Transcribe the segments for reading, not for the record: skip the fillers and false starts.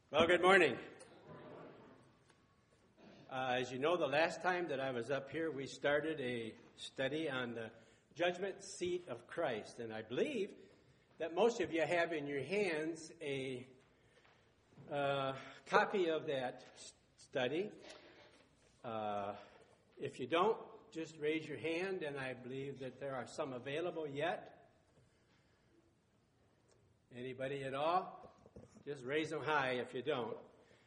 Well, good morning. As you know, the last time that I was up here, we started a study on the judgment seat of Christ. And I believe that most of you have in your hands a copy of that study. If you don't, just raise your hand, and I believe that there are some available yet. Anybody at all? Just raise them high if you don't.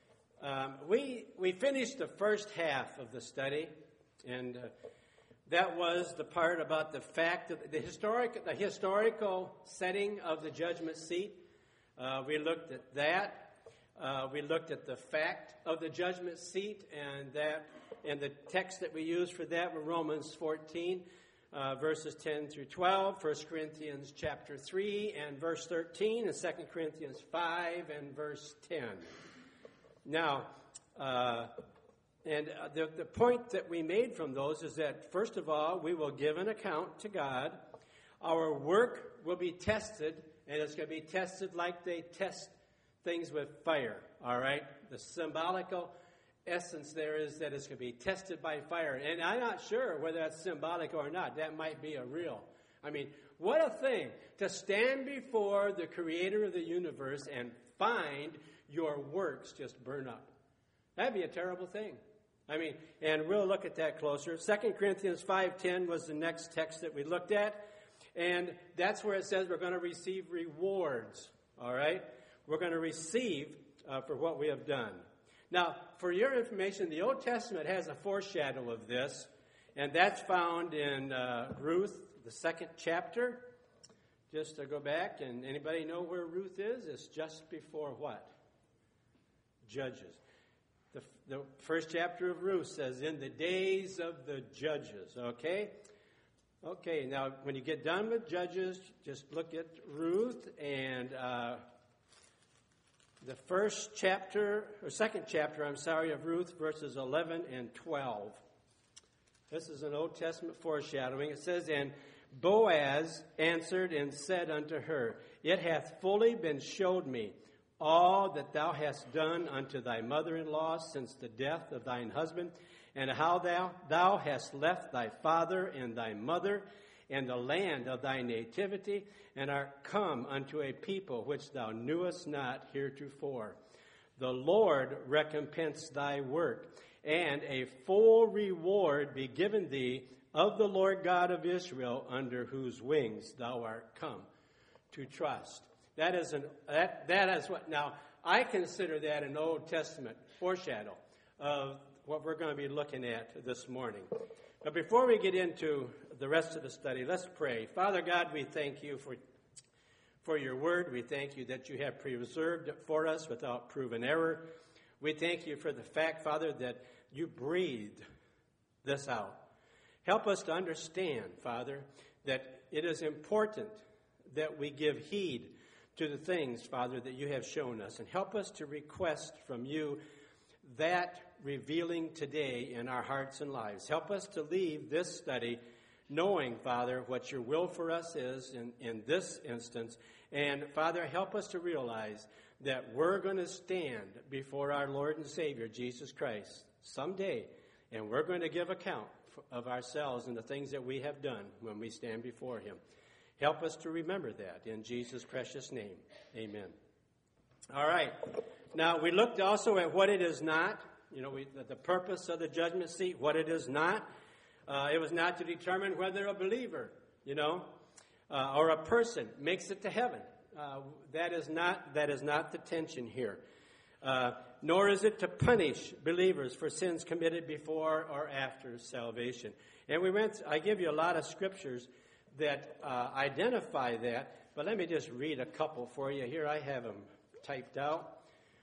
We finished the first half of the study, and that was the part about the fact of the historical setting of the judgment seat. We looked at that. We looked at the fact of the judgment seat, and the text that we used for that were Romans 14. Verses 10 through 12, 1 Corinthians chapter 3 and verse 13, and 2 Corinthians 5 and verse 10. Now, the point that we made from those is that, first of all, we will give an account to God. Our work will be tested, and it's going to be tested like they test things with fire, all right? The symbolical essence there is that it's going to be tested by fire. And I'm not sure whether that's symbolic or not. That might be a real. I mean, what a thing to stand before the creator of the universe and find your works just burn up. That'd be a terrible thing. I mean, and we'll look at that closer. 2 Corinthians 5:10 was the next text that we looked at. And that's where it says we're going to receive rewards. All right? We're going to receive for what we have done. Now, for your information, the Old Testament has a foreshadow of this, and that's found in Ruth, the second chapter. Just to go back, and anybody know where Ruth is? It's just before what? Judges. The first chapter of Ruth says, in the days of the judges, okay? Okay, now when you get done with Judges, just look at Ruth and the first chapter, or second chapter, of Ruth, verses 11 and 12. This is an Old Testament foreshadowing. It says, and Boaz answered and said unto her, it hath fully been showed me all that thou hast done unto thy mother-in-law since the death of thine husband, and how thou hast left thy father and thy mother, and the land of thy nativity, and art come unto a people which thou knewest not heretofore. The Lord recompense thy work, and a full reward be given thee of the Lord God of Israel, under whose wings thou art come to trust. That is what, now, I consider that an Old Testament foreshadow of what we're going to be looking at this morning. But before we get into the rest of the study, let's pray. Father God, we thank you for your word. We thank you that you have preserved it for us without proven error. We thank you for the fact, Father, that you breathed this out. Help us to understand, Father, that it is important that we give heed to the things, Father, that you have shown us. And help us to request from you that revealing today in our hearts and lives. Help us to leave this study knowing, Father, what your will for us is in this instance. And, Father, help us to realize that we're going to stand before our Lord and Savior, Jesus Christ, someday. And we're going to give account of ourselves and the things that we have done when we stand before him. Help us to remember that in Jesus' precious name. Amen. All right. Now, we looked also at what it is not. You know, the purpose of the judgment seat, what it is not. It was not to determine whether a believer, or a person makes it to heaven. That is not the tension here. Nor is it to punish believers for sins committed before or after salvation. And I give you a lot of scriptures that identify that, but let me just read a couple for you. Here I have them typed out.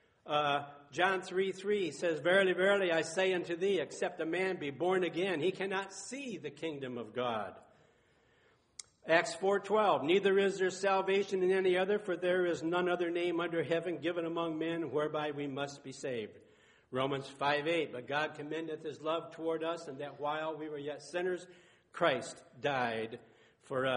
John 3:3 says, verily, verily, I say unto thee, except a man be born again, he cannot see the kingdom of God. Acts 4:12, neither is there salvation in any other, for there is none other name under heaven given among men whereby we must be saved. Romans 5:8, but God commendeth his love toward us, and that while we were yet sinners, Christ died for us.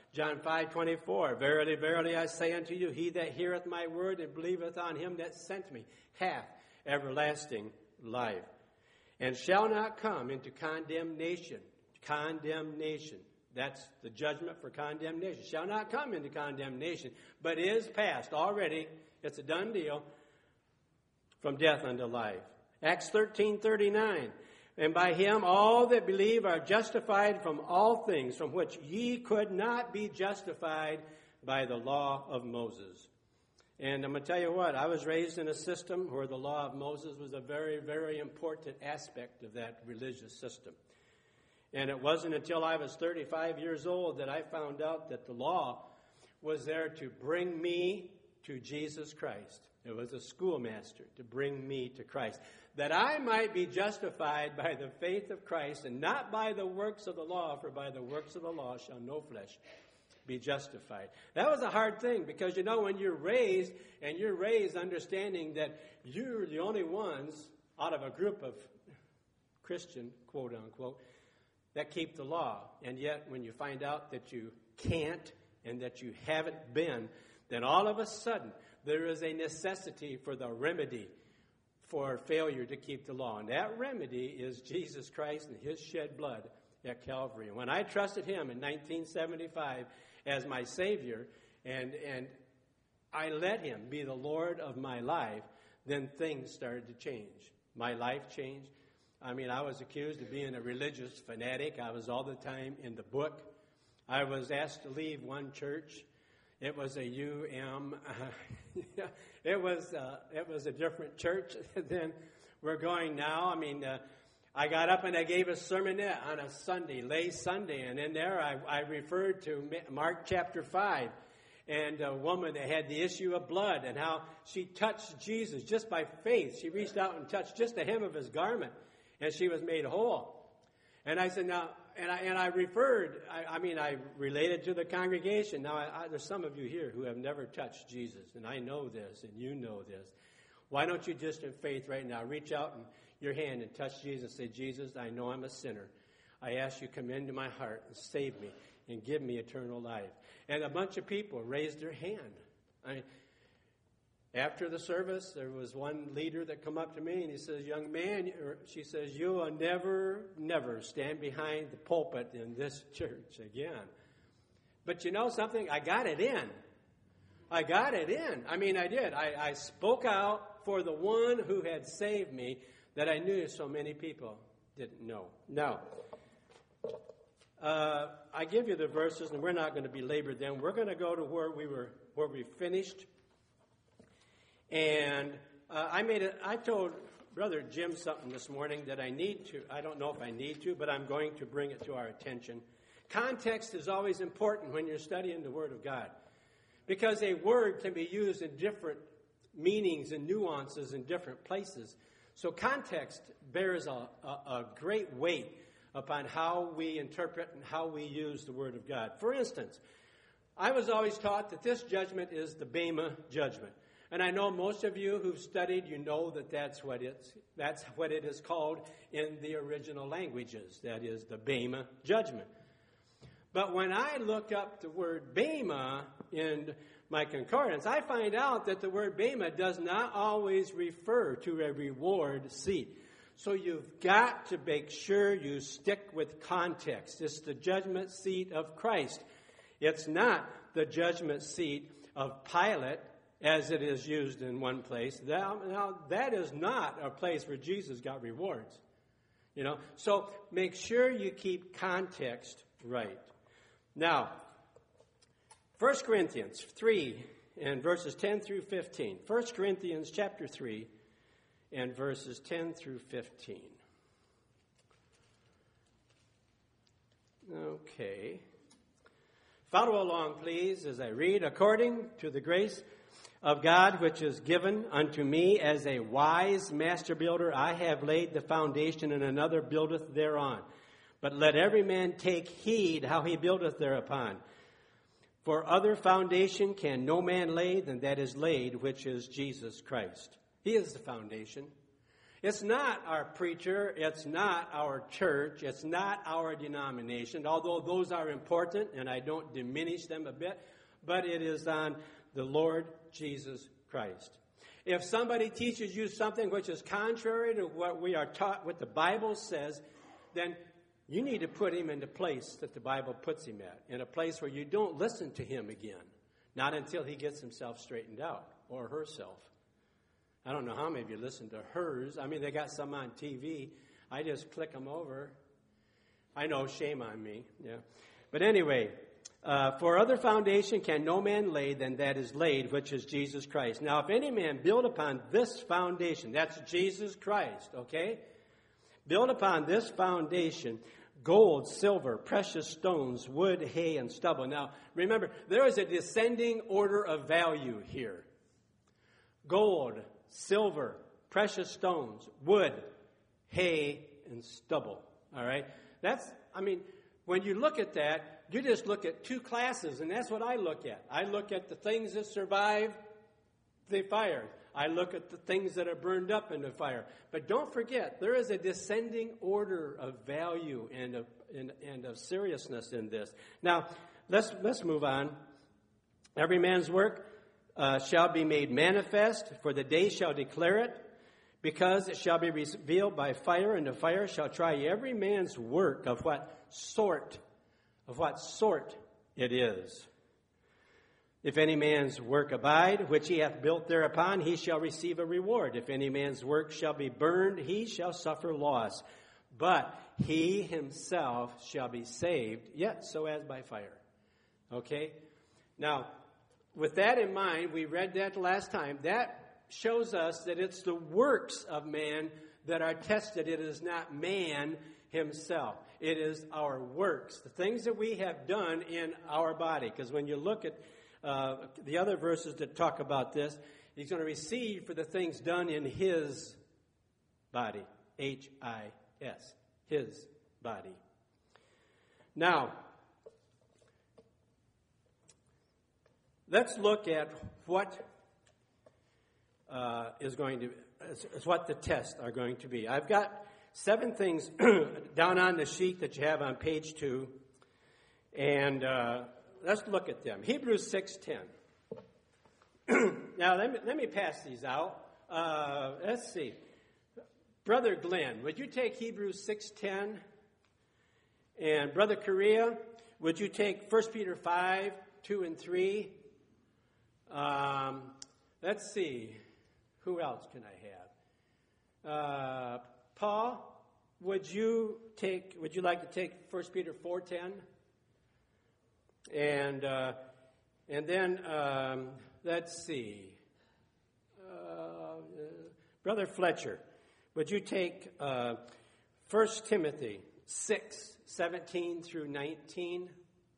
John 5:24, verily, verily, I say unto you, he that heareth my word and believeth on him that sent me hath everlasting life, and shall not come into condemnation. Condemnation. That's the judgment for condemnation. Shall not come into condemnation, but is passed already. It's a done deal. From death unto life. Acts 13:39. And by him all that believe are justified from all things from which ye could not be justified by the law of Moses. And I'm going to tell you what, I was raised in a system where the law of Moses was a very, very important aspect of that religious system. And it wasn't until I was 35 years old that I found out that the law was there to bring me to Jesus Christ. It was a schoolmaster to bring me to Christ, that I might be justified by the faith of Christ and not by the works of the law, for by the works of the law shall no flesh be justified. That was a hard thing because, you know, when you're raised understanding that you're the only ones out of a group of Christian, quote unquote, that keep the law. And yet when you find out that you can't and that you haven't been, then all of a sudden there is a necessity for the remedy for failure to keep the law. And that remedy is Jesus Christ and his shed blood at Calvary. And when I trusted him in 1975 as my Savior, and I let him be the Lord of my life, then things started to change. My life changed. I mean, I was accused of being a religious fanatic. I was all the time in the book. I was asked to leave one church. It was a it was a different church than we're going now. I mean, I got up and I gave a sermonette on a Sunday, lay Sunday, and in there I referred to Mark chapter 5, and a woman that had the issue of blood and how she touched Jesus just by faith. She reached out and touched just the hem of his garment, and she was made whole. And I said, now, and I referred, I related to the congregation. Now, there's some of you here who have never touched Jesus, and I know this, and you know this. Why don't you just in faith right now reach out and your hand and touch Jesus and say, Jesus, I know I'm a sinner. I ask you to come into my heart and save me and give me eternal life. And a bunch of people raised their hand. I mean, after the service, there was one leader that come up to me and he says, young man, she says, you will never, never stand behind the pulpit in this church again. But you know something? I got it in. I got it in. I mean, I did. I spoke out for the one who had saved me that I knew so many people didn't know. Now, I give you the verses, and we're not going to belabor them. We're going to go to where we finished. And I told Brother Jim something this morning that I need to. I don't know if I need to, but I'm going to bring it to our attention. Context is always important when you're studying the Word of God, because a word can be used in different meanings and nuances in different places. So context bears a great weight upon how we interpret and how we use the Word of God. For instance, I was always taught that this judgment is the Bema judgment. And I know most of you who've studied, you know that that's what it is called in the original languages. That is the Bema judgment. But when I look up the word Bema in my concordance, I find out that the word Bema does not always refer to a reward seat. So you've got to make sure you stick with context. It's the judgment seat of Christ. It's not the judgment seat of Pilate, as it is used in one place. Now, that is not a place where Jesus got rewards. You know, so make sure you keep context right. Now, 1 Corinthians 3 and verses 10 through 15. 1 Corinthians chapter 3 and verses 10 through 15. Okay. Follow along, please, as I read. According to the grace of God, which is given unto me as a wise master builder, I have laid the foundation, and another buildeth thereon. But let every man take heed how he buildeth thereupon. For other foundation can no man lay than that is laid, which is Jesus Christ. He is the foundation. It's not our preacher. It's not our church. It's not our denomination, although those are important, and I don't diminish them a bit, but it is on the Lord Jesus Christ. If somebody teaches you something which is contrary to what we are taught, what the Bible says, then you need to put him in the place that the Bible puts him at, in a place where you don't listen to him again, not until he gets himself straightened out, or herself. I don't know how many of you listen to hers. I mean, they got some on TV. I just click them over. I know, shame on me. Yeah. But anyway, for other foundation can no man lay than that is laid, which is Jesus Christ. Now, if any man build upon this foundation, that's Jesus Christ, okay? Build upon this foundation gold, silver, precious stones, wood, hay, and stubble. Now, remember, there is a descending order of value here. Gold, silver, precious stones, wood, hay, and stubble. All right? When you look at that, you just look at two classes, and that's what I look at. I look at the things that survive the fire. I look at the things that are burned up in the fire. But don't forget, there is a descending order of value and of seriousness in this. Now, let's move on. Every man's work shall be made manifest, for the day shall declare it, because it shall be revealed by fire, and the fire shall try every man's work of what sort it is. If any man's work abide, which he hath built thereupon, he shall receive a reward. If any man's work shall be burned, he shall suffer loss. But he himself shall be saved, yet so as by fire. Okay? Now, with that in mind, we read that last time. That shows us that it's the works of man that are tested. It is not man himself. It is our works, the things that we have done in our body. Because when you look at the other verses that talk about this, he's going to receive for the things done in his body. H-I-S. His body. Now, let's look at what is what the tests are going to be. I've got 7 things down on the sheet that you have on page 2, and let's look at them. Hebrews 6:10. Now, let me pass these out. Let's see. Brother Glenn, would you take Hebrews 6:10? And Brother Correa, would you take 1 Peter 5:2 and 3? Let's see. Who else can I have? Paul, would you like to take 1 Peter 4:10? And then let's see. Brother Fletcher, would you take 1 Timothy 6:17 through 19?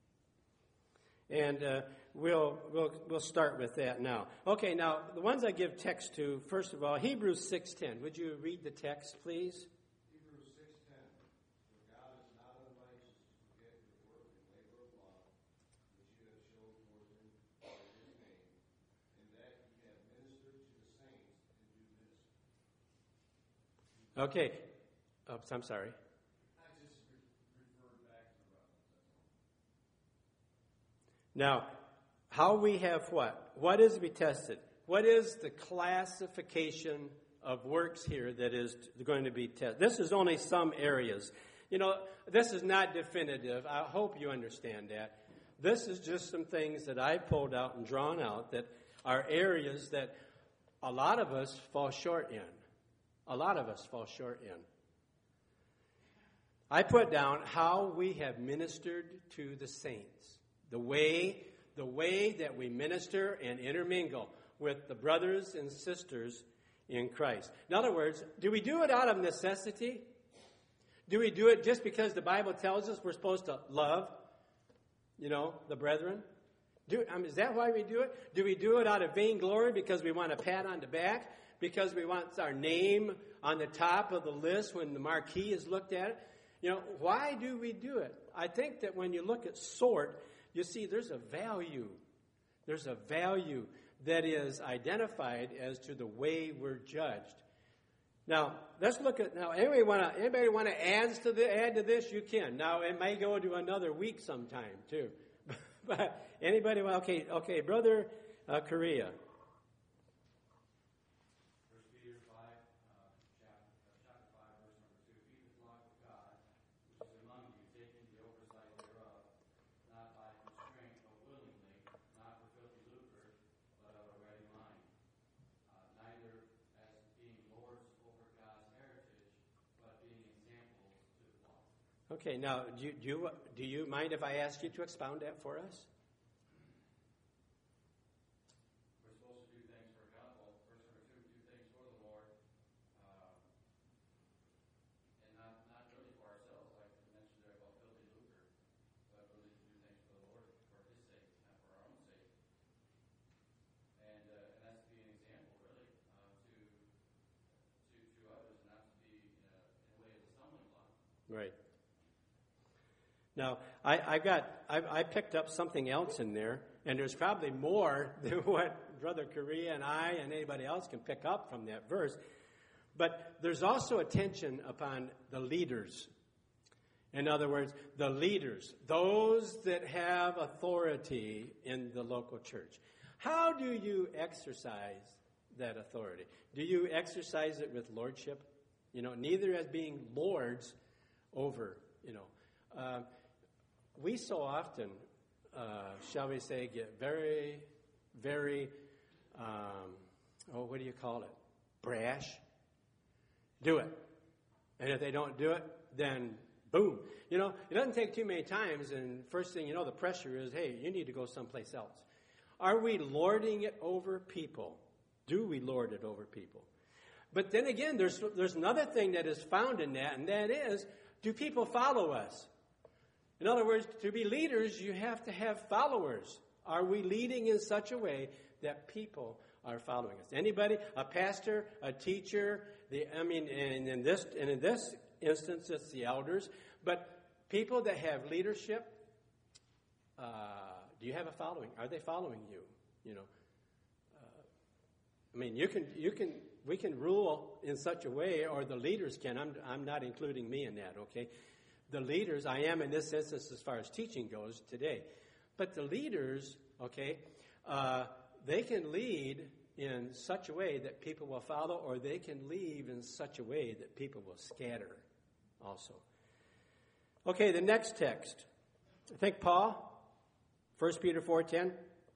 And we'll start with that now. Okay, now the ones I give text to, first of all, Hebrews 6:10. Would you read the text, please? Hebrews 6:10. For God is not unrighteous to forget your work and labor of love, which you have shown toward him by his name, and that ye have ministered to the saints and do minister. Okay. Oh, I'm sorry. I just referred back to Romans. Now, how we have what? What is to be tested? What is the classification of works here that is going to be tested? This is only some areas. You know, this is not definitive. I hope you understand that. This is just some things that I pulled out and drawn out that are areas that a lot of us fall short in. A lot of us fall short in. I put down how we have ministered to the saints. The way that we minister and intermingle with the brothers and sisters in Christ. In other words, do we do it out of necessity? Do we do it just because the Bible tells us we're supposed to love, the brethren? Is that why we do it? Do we do it out of vainglory because we want a pat on the back? Because we want our name on the top of the list when the marquee is looked at? Why do we do it? I think that when you look at sort, you see there's a value. There's a value that is identified as to the way we're judged. Now, let's look at, now, anybody want to add to this? You can. Now, it may go to another week sometime, too. But anybody want, okay, Brother Korea. Okay, now, do you mind if I ask you to expound that for us? We're supposed to do things for God. Well, verse number 2, do things for the Lord, and not really for ourselves, like you mentioned there about filthy lucre, but really to do things for the Lord, for His sake, not for our own sake. And that's to be an example, really, to others, not to be in a way of a stumbling block. Right. Now, I picked up something else in there, and there's probably more than what Brother Korea and I and anybody else can pick up from that verse. But there's also attention upon the leaders. In other words, the leaders, those that have authority in the local church. How do you exercise that authority? Do you exercise it with lordship? Neither as being lords over, we so often, shall we say, get very, very, what do you call it? Brash. Do it. And if they don't do it, then boom. It doesn't take too many times, and first thing you know, the pressure is, hey, you need to go someplace else. Are we lording it over people? Do we lord it over people? But then again, there's another thing that is found in that, and that is, do people follow us? In other words, to be leaders, you have to have followers. Are we leading in such a way that people are following us? Anybody? A pastor, a teacher, and in this instance, it's the elders. But people that have leadership, do you have a following? Are they following you? We can rule in such a way, or the leaders can. I'm not including me in that, okay? The leaders, I am in this instance as far as teaching goes today. But the leaders, okay, they can lead in such a way that people will follow, or they can lead in such a way that people will scatter also. Okay, the next text. I think Paul, 1 Peter 4:10.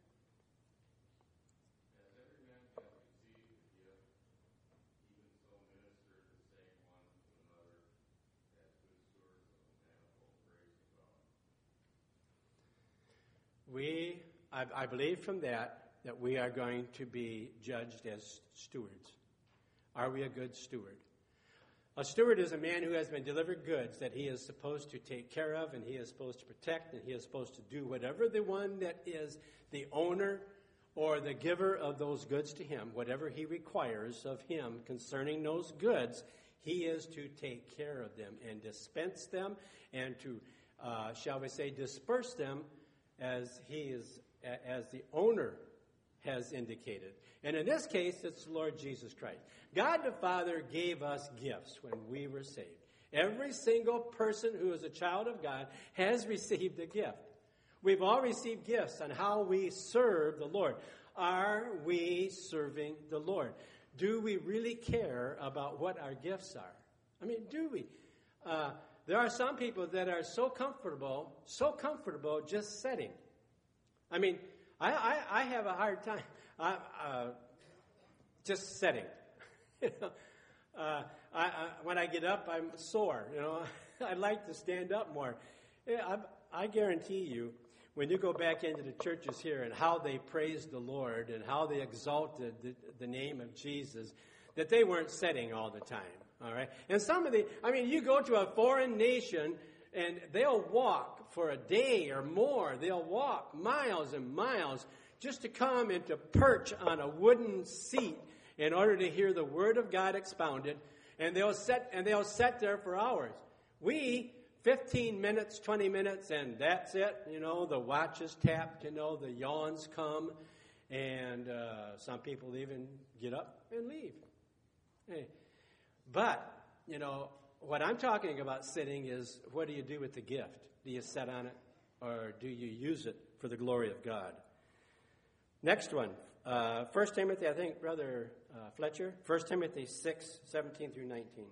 I believe from that we are going to be judged as stewards. Are we a good steward? A steward is a man who has been delivered goods that he is supposed to take care of, and he is supposed to protect, and he is supposed to do whatever the one that is the owner or the giver of those goods to him, whatever he requires of him concerning those goods, he is to take care of them and dispense them and to, shall we say, disperse them as the owner has indicated. And in this case, it's the Lord Jesus Christ. God the Father gave us gifts when we were saved. Every single person who is a child of God has received a gift. We've all received gifts on how we serve the Lord. Are we serving the Lord? Do we really care about what our gifts are? Do we? There are some people that are so comfortable just sitting. I have a hard time just sitting. When I get up, I'm sore. I'd like to stand up more. I guarantee you, when you go back into the churches here and how they praised the Lord and how they exalted the name of Jesus, that they weren't sitting all the time. All right? And you go to a foreign nation and they'll walk for a day or more. They'll walk miles and miles just to come and to perch on a wooden seat in order to hear the Word of God expounded. And they'll sit there for hours. We, 15 minutes, 20 minutes, and that's it. The watch is tapped, the yawns come, and some people even get up and leave. Hey, But, what I'm talking about sitting is, what do you do with the gift? Do you sit on it, or do you use it for the glory of God? Next one, 1 Timothy, I think, Brother Fletcher, 1 Timothy 6, 17 through 19.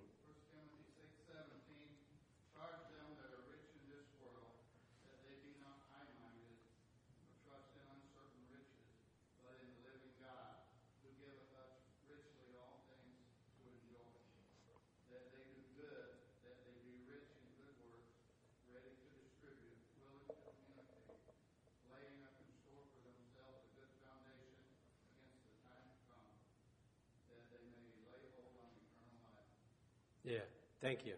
Yeah, thank you.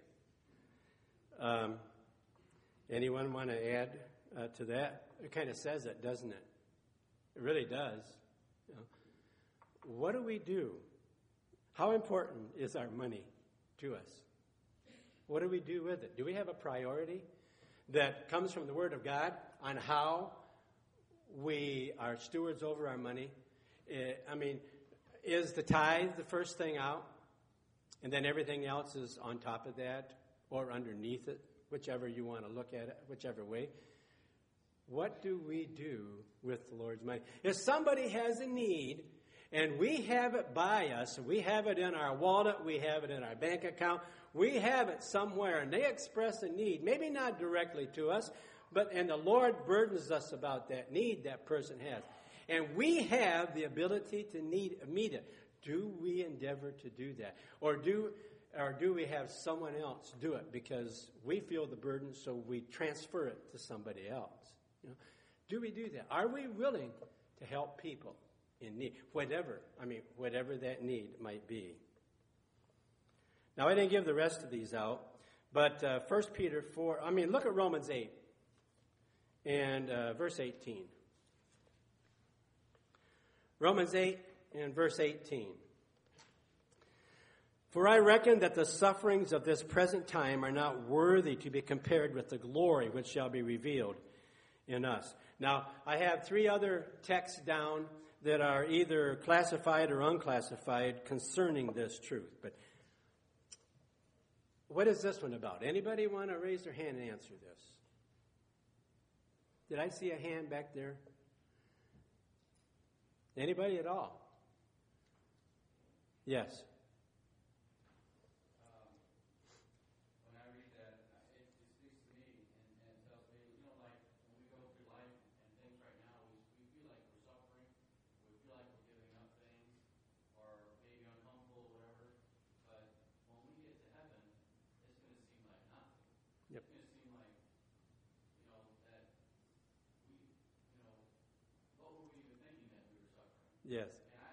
Anyone want to add to that? It kind of says it, doesn't it? It really does. What do we do? How important is our money to us? What do we do with it? Do we have a priority that comes from the Word of God on how we are stewards over our money? Is the tithe the first thing out? And then everything else is on top of that or underneath it, whichever you want to look at it, whichever way. What do we do with the Lord's money? If somebody has a need and we have it by us, we have it in our wallet, we have it in our bank account, we have it somewhere, and they express a need, maybe not directly to us, and the Lord burdens us about that need that person has. And we have the ability to meet it. Do we endeavor to do that? Or do we have someone else do it because we feel the burden, so we transfer it to somebody else? Do we do that? Are we willing to help people in need? Whatever that need might be. Now, I didn't give the rest of these out, but 1 Peter 4, look at Romans 8 and verse 18. Romans 8 and verse 18. For I reckon that the sufferings of this present time are not worthy to be compared with the glory which shall be revealed in us. Now, I have 3 other texts down that are either classified or unclassified concerning this truth. But what is this one about? Anybody want to raise their hand and answer this? Did I see a hand back there? Anybody at all? Yes. When I read that, it speaks to me and tells me, like when we go through life and things right now, we feel like we're suffering, we feel like we're giving up things, or maybe uncomfortable, whatever. But when we get to heaven, it's going to seem like nothing. Yep. It's going to seem like, that we, what were we even thinking that we were suffering? Yes.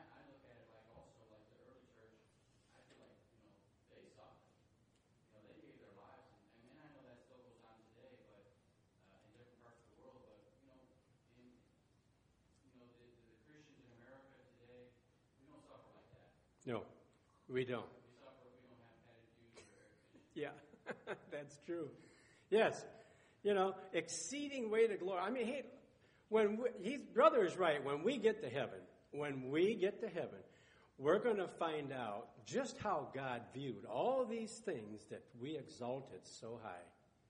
No, we don't. We suffer, we don't have attitude or yeah, that's true. Yes, exceeding weight of glory. Hey, brother is right. When we get to heaven, we're going to find out just how God viewed all these things that we exalted so high.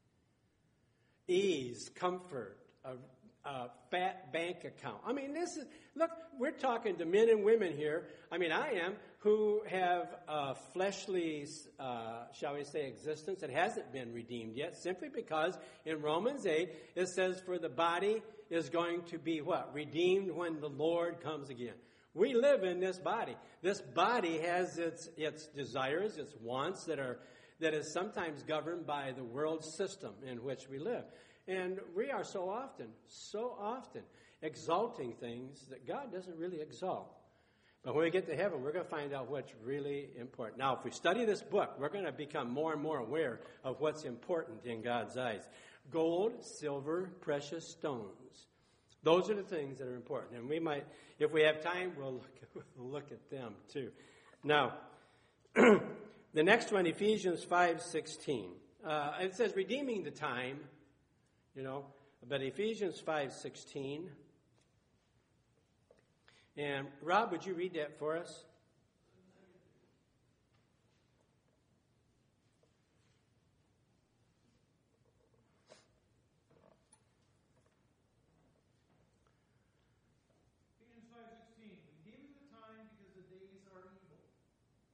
Ease, comfort, a fat bank account. Look, we're talking to men and women here. I am, who have a fleshly, shall we say, existence that hasn't been redeemed yet, simply because in Romans 8, it says, for the body is going to be what? Redeemed when the Lord comes again. We live in this body. This body has its desires, its wants that is sometimes governed by the world system in which we live. And we are so often exalting things that God doesn't really exalt. But when we get to heaven, we're going to find out what's really important. Now, if we study this book, we're going to become more and more aware of what's important in God's eyes. Gold, silver, precious stones. Those are the things that are important. And we might, if we have time, we'll look at them too. Now, the next one, Ephesians 5:16. It says, redeeming the time, but Ephesians 5:16. And Rob, would you read that for us?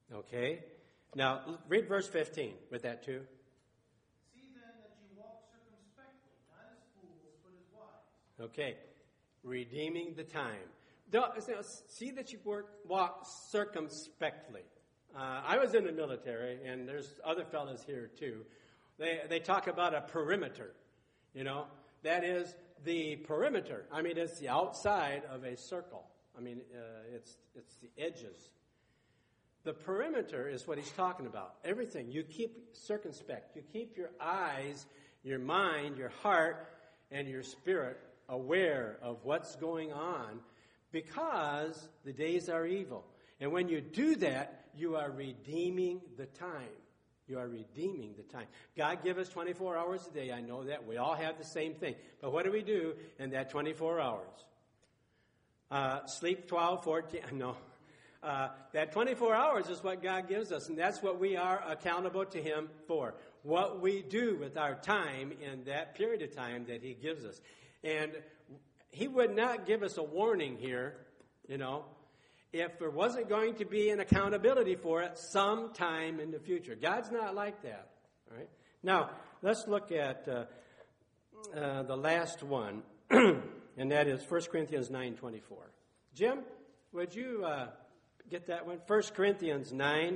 Okay? Now, read verse 15 with that too. See then that you walk circumspectly, not as fools, but as wise. Okay. Redeeming the time. See that you walk circumspectly. I was in the military, and there's other fellas here too. They talk about a perimeter. That is the perimeter. I mean, it's the outside of a circle. I mean, it's the edges. The perimeter is what he's talking about. Everything. You keep circumspect. You keep your eyes, your mind, your heart, and your spirit aware of what's going on because the days are evil. And when you do that, you are redeeming the time. You are redeeming the time. God give us 24 hours a day. I know that. We all have the same thing. But what do we do in that 24 hours? Sleep 12, 14. No. That 24 hours is what God gives us, and that's what we are accountable to Him for. What we do with our time in that period of time that He gives us. And He would not give us a warning here, if there wasn't going to be an accountability for it sometime in the future. God's not like that. All right. Now, let's look at the last one, and that is 1 Corinthians 9:24. Jim, would you get that one? 1 Corinthians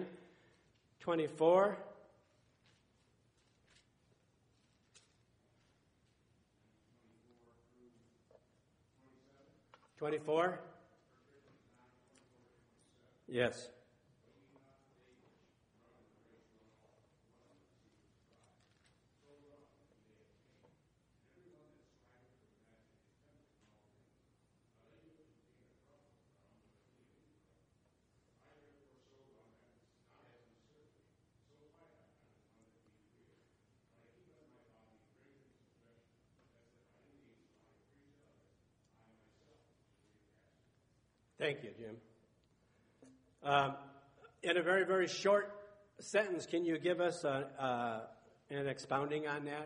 9:24. 24? Yes. Thank you, Jim. In a very, very short sentence, can you give us an expounding on that?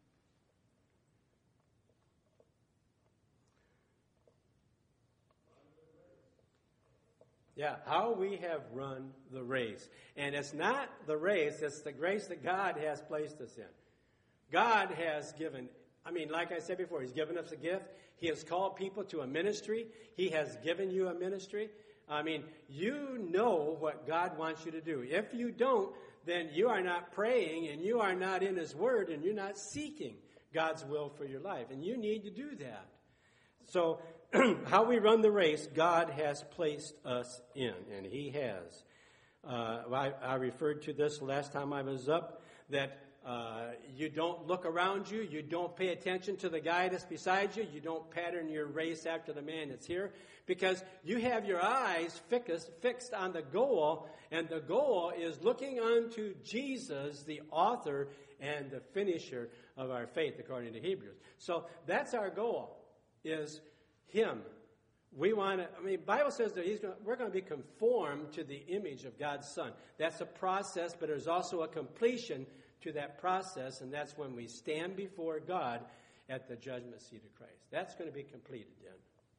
Yeah, how we have run the race. And it's not the race, it's the grace that God has placed us in. God has given, like I said before, He's given us a gift. He has called people to a ministry. He has given you a ministry. You know what God wants you to do. If you don't, then you are not praying and you are not in His Word and you're not seeking God's will for your life. And you need to do that. So, how we run the race, God has placed us in, and He has. I referred to this last time I was up, that you don't look around you. You don't pay attention to the guy that's beside you. You don't pattern your race after the man that's here because you have your eyes fixed on the goal, and the goal is looking unto Jesus, the author and the finisher of our faith, according to Hebrews. So that's our goal, is Him. We want to, Bible says that we're going to be conformed to the image of God's Son. That's a process, but there's also a completion to that process, and that's when we stand before God at the judgment seat of Christ. That's going to be completed then.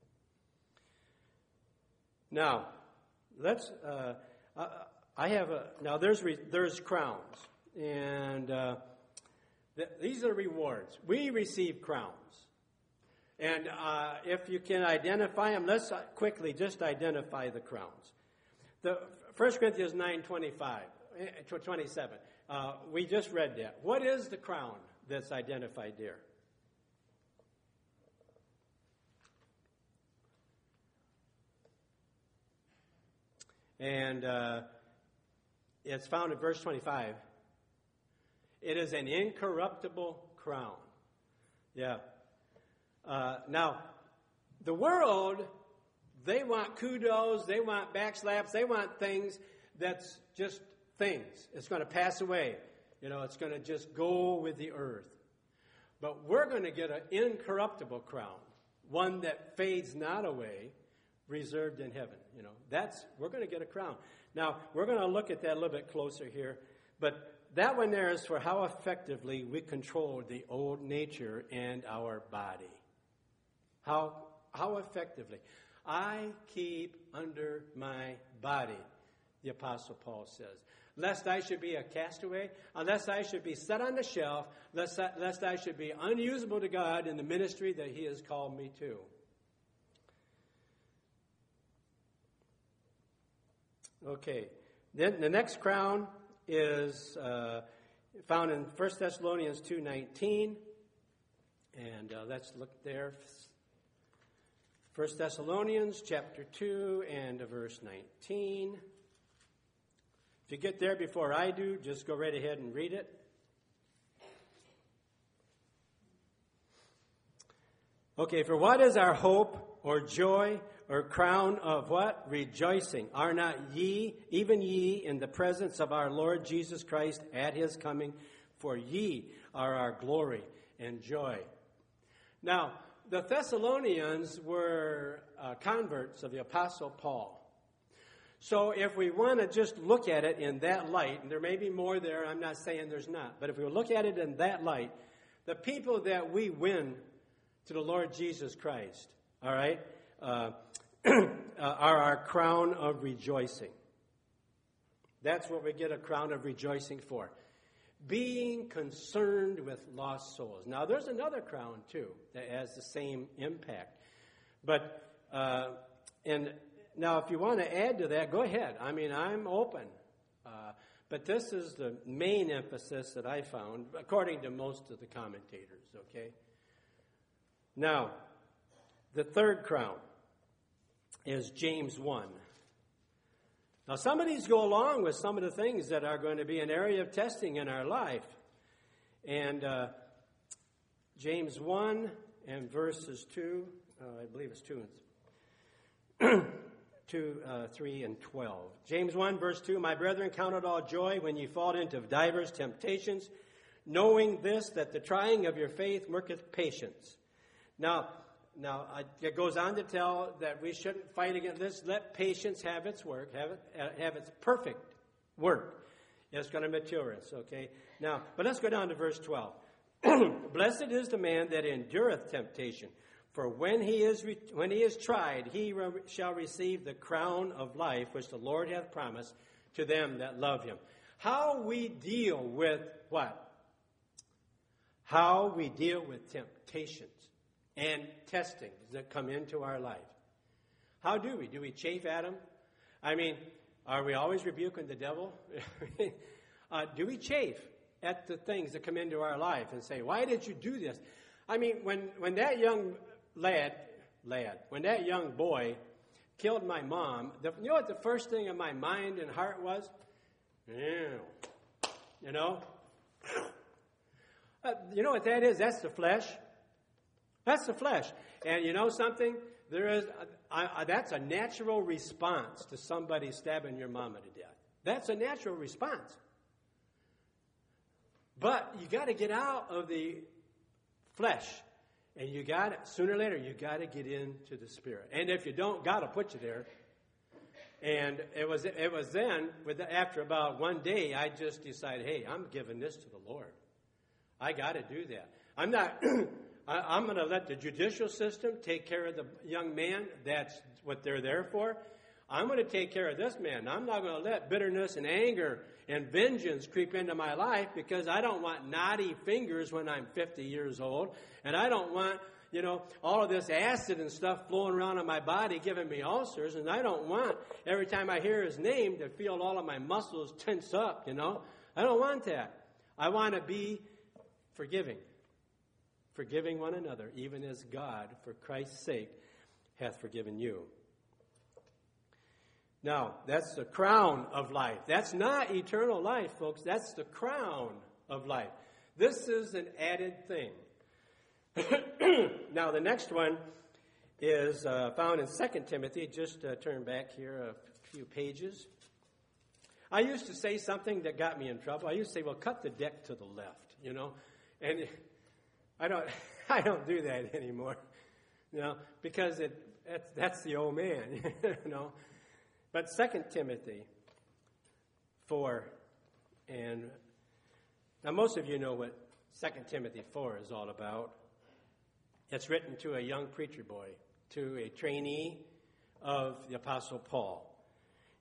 Now, there's crowns, and these are rewards. We receive crowns. And if you can identify them, let's quickly just identify the crowns. The 1 Corinthians 9:27. We just read that. What is the crown that's identified there? And it's found in verse 25. It is an incorruptible crown. Yeah. Now, the world, they want kudos, they want backslaps, they want things that's just things. It's going to pass away. It's going to just go with the earth. But we're going to get an incorruptible crown, one that fades not away, reserved in heaven. We're going to get a crown. Now, we're going to look at that a little bit closer here. But that one there is for how effectively we control the old nature and our body. How effectively. I keep under my body the Apostle Paul says. Lest I should be a castaway, unless I should be set on the shelf, lest I should be unusable to God in the ministry that he has called me to. Okay, then the next crown is found in 1 Thessalonians 2:19, and let's look there. 1 Thessalonians chapter 2 and verse 19. If you get there before I do, just go right ahead and read it. Okay, for what is our hope or joy or crown of what? Rejoicing. Are not ye, even ye, in the presence of our Lord Jesus Christ at his coming? For ye are our glory and joy. Now, the Thessalonians were converts of the Apostle Paul. So if we want to just look at it in that light, and there may be more there, I'm not saying there's not, but if we look at it in that light, the people that we win to the Lord Jesus Christ, all right, are our crown of rejoicing. That's what we get a crown of rejoicing for. Being concerned with lost souls. Now, there's another crown, too, that has the same impact. But, and now, if you want to add to that, go ahead. I mean, I'm open. But this is the main emphasis that I found, according to most of the commentators, okay? Now, the third crown is James 1. Now, some of these go along with some of the things that are going to be an area of testing in our life. And James 1 and verses 2, I believe it's 3 and 12. James 1, verse 2, My brethren, count it all joy when ye fall into divers temptations, knowing this, that the trying of your faith worketh patience. Now, it goes on to tell that we shouldn't fight against this. Let patience have its work, have its perfect work. It's going to mature us, okay? Now, but let's go down to verse 12. Blessed is the man that endureth temptation, for when he is tried, he shall receive the crown of life, which the Lord hath promised to them that love him. How we deal with what? How we deal with temptations and testings that come into our life. How do we? Do we chafe at them? I mean, are we always rebuking the devil? Do we chafe at the things that come into our life and say, why did you do this? I mean, when that young when that young boy killed my mom, you know what the first thing in my mind and heart was? You know? You know what that is? That's the flesh. That's the flesh. And you know something? That's a natural response to somebody stabbing your mama to death. That's a natural response. But you got to get out of the flesh. And you got to, sooner or later, you got to get into the Spirit. And if you don't, God will put you there. And it was then, after about one day, I just decided, hey, I'm giving this to the Lord. I got to do that. I'm going to let the judicial system take care of the young man. That's what they're there for. I'm going to take care of this man. I'm not going to let bitterness and anger and vengeance creep into my life, because I don't want knotty fingers when I'm 50 years old. And I don't want, all of this acid and stuff flowing around in my body giving me ulcers. And I don't want, every time I hear his name, to feel all of my muscles tense up, I don't want that. I want to be forgiving one another, even as God, for Christ's sake, hath forgiven you. Now, that's the crown of life. That's not eternal life, folks. That's the crown of life. This is an added thing. Now, the next one is found in 2 Timothy. Just turn back here a few pages. I used to say something that got me in trouble. I used to say, well, cut the deck to the left, And I don't do that anymore, because that's the old man, But 2 Timothy 4, and now most of you know what 2 Timothy 4 is all about. It's written to a young preacher boy, to a trainee of the Apostle Paul.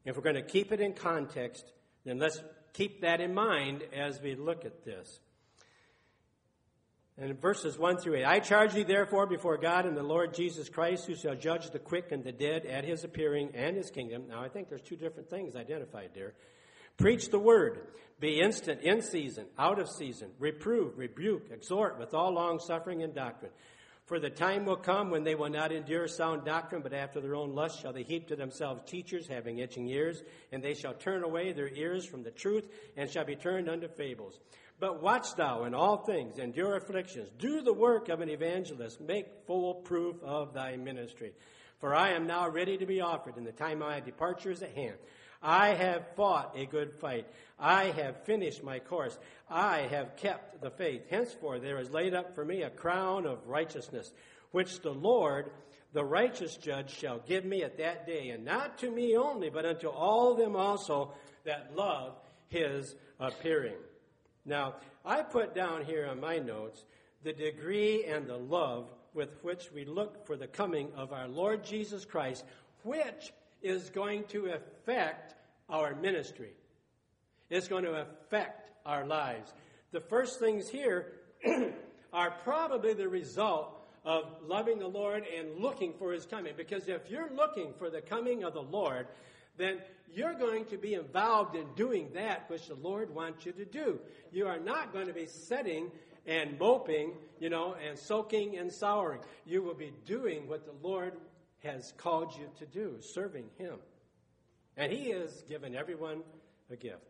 If we're going to keep it in context, then let's keep that in mind as we look at this. And in verses 1 through 8, I charge thee therefore before God and the Lord Jesus Christ, who shall judge the quick and the dead at his appearing and his kingdom. Now, I think there's two different things identified there. Preach the word. Be instant, in season, out of season. Reprove, rebuke, exhort with all longsuffering and doctrine. For the time will come when they will not endure sound doctrine, but after their own lust shall they heap to themselves teachers having itching ears, and they shall turn away their ears from the truth, and shall be turned unto fables. But watch thou in all things, endure afflictions, do the work of an evangelist, make full proof of thy ministry. For I am now ready to be offered, and the time of my departure is at hand. I have fought a good fight. I have finished my course. I have kept the faith. Henceforth there is laid up for me a crown of righteousness, which the Lord, the righteous judge, shall give me at that day, and not to me only, but unto all them also that love his appearing. Now, I put down here on my notes the degree and the love with which we look for the coming of our Lord Jesus Christ, which is going to affect our ministry. It's going to affect our lives. The first things here are probably the result of loving the Lord and looking for his coming. Because if you're looking for the coming of the Lord, then you're going to be involved in doing that which the Lord wants you to do. You are not going to be sitting and moping, and soaking and souring. You will be doing what the Lord has called you to do, serving him. And he has given everyone a gift.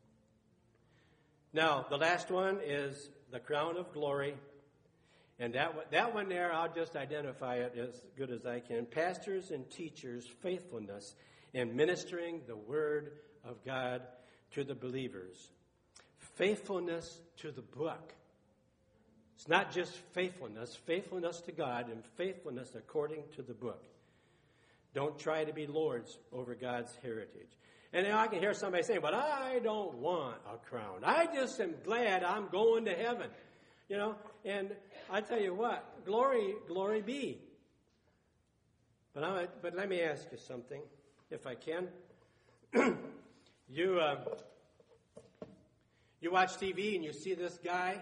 Now, the last one is the crown of glory. And that one there, I'll just identify it as good as I can. Pastors and teachers' faithfulness in ministering the word of God to the believers. Faithfulness to the book. It's not just faithfulness to God and faithfulness according to the book. Don't try to be lords over God's heritage. And now I can hear somebody saying, but I don't want a crown. I just am glad I'm going to heaven. And I tell you what, glory be. But let me ask you something, if I can. You watch TV and you see this guy,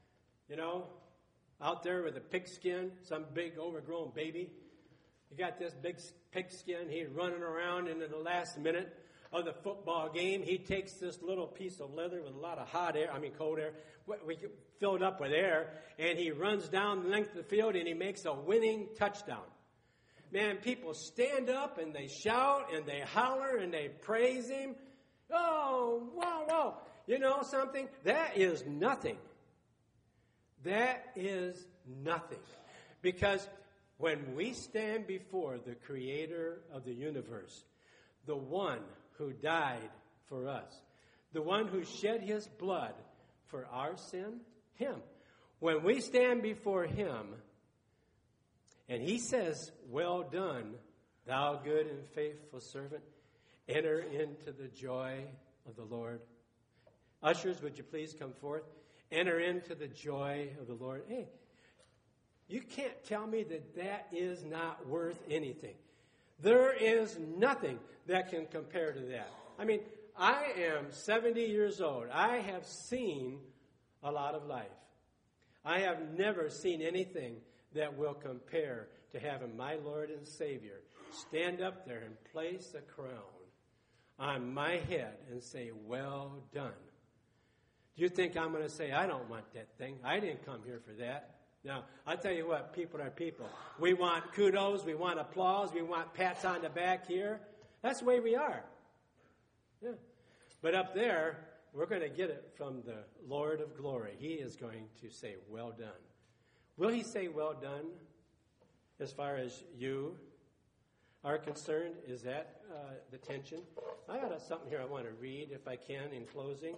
out there with a pigskin, some big overgrown baby. You got this big pigskin. He's running around, and in the last minute of the football game, he takes this little piece of leather with a lot of cold air, filled up with air, and he runs down the length of the field, and he makes a winning touchdown. Man, people stand up, and they shout, and they holler, and they praise him. Oh, wow. You know something? That is nothing. That is nothing. Because when we stand before the Creator of the universe, the one who died for us, the one who shed his blood for our sin, him. When we stand before him, and he says, well done, thou good and faithful servant, enter into the joy of the Lord. Ushers, would you please come forth? Enter into the joy of the Lord. Hey, you can't tell me that is not worth anything. There is nothing that can compare to that. I am 70 years old. I have seen a lot of life. I have never seen anything that will compare to having my Lord and Savior stand up there and place a crown on my head and say, well done. Do you think I'm going to say, I don't want that thing. I didn't come here for that. Now, I tell you what, people are people. We want kudos, we want applause, we want pats on the back here. That's the way we are. Yeah. But up there, we're going to get it from the Lord of glory. He is going to say, well done. Will he say, well done, as far as you are concerned? Is that the tension? I got something here I want to read, if I can, in closing.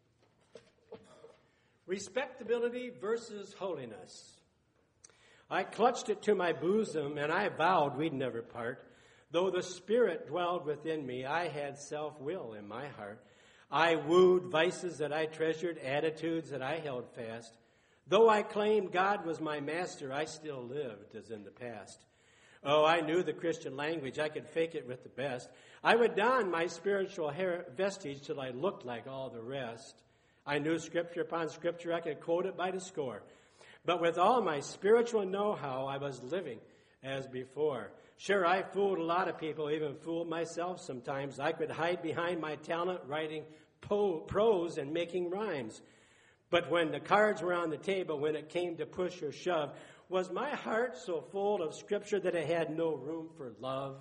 Respectability versus holiness. I clutched it to my bosom, and I vowed we'd never part. Though the Spirit dwelled within me, I had self-will in my heart. I wooed vices that I treasured, attitudes that I held fast. Though I claimed God was my master, I still lived as in the past. Oh, I knew the Christian language. I could fake it with the best. I would don my spiritual vestige till I looked like all the rest. I knew scripture upon scripture. I could quote it by the score. But with all my spiritual know-how, I was living as before. Sure, I fooled a lot of people, even fooled myself sometimes. I could hide behind my talent writing prose and making rhymes. But when the cards were on the table, when it came to push or shove, was my heart so full of Scripture that it had no room for love?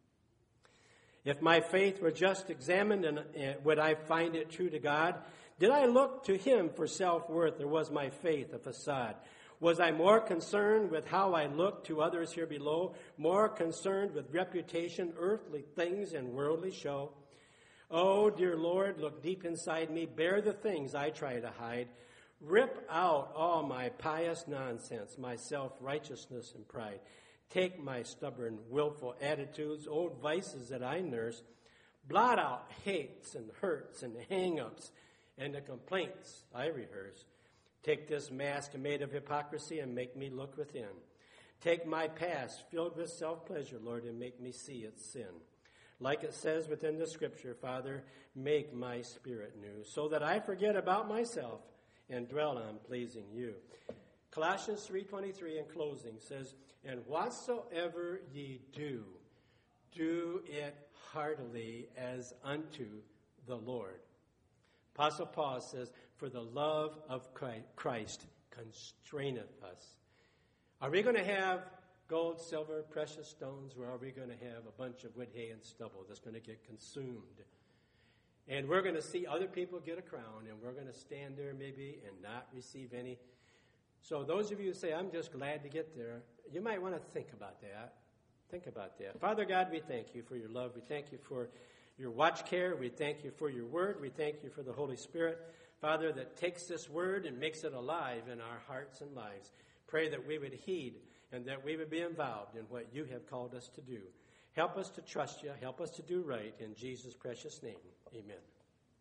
If my faith were just examined, would I find it true to God? Did I look to Him for self-worth, or was my faith a facade? Was I more concerned with how I looked to others here below, more concerned with reputation, earthly things, and worldly show? Oh, dear Lord, look deep inside me, bear the things I try to hide. Rip out all my pious nonsense, my self-righteousness and pride. Take my stubborn, willful attitudes, old vices that I nurse. Blot out hates and hurts and hang-ups and the complaints I rehearse. Take this mask made of hypocrisy and make me look within. Take my past filled with self-pleasure, Lord, and make me see its sin. Like it says within the Scripture, Father, make my spirit new, so that I forget about myself and dwell on pleasing you. Colossians 3:23 in closing says, and whatsoever ye do, do it heartily as unto the Lord. Apostle Paul says, for the love of Christ constraineth us. Are we going to have gold, silver, precious stones, or are we going to have a bunch of wood, hay, and stubble that's going to get consumed? And we're going to see other people get a crown, and we're going to stand there maybe and not receive any. So those of you who say, I'm just glad to get there, you might want to think about that. Think about that. Father God, we thank you for your love. We thank you for your watch care. We thank you for your word. We thank you for the Holy Spirit, Father, that takes this word and makes it alive in our hearts and lives. Pray that we would heed and that we would be involved in what you have called us to do. Help us to trust you. Help us to do right. In Jesus' precious name, amen.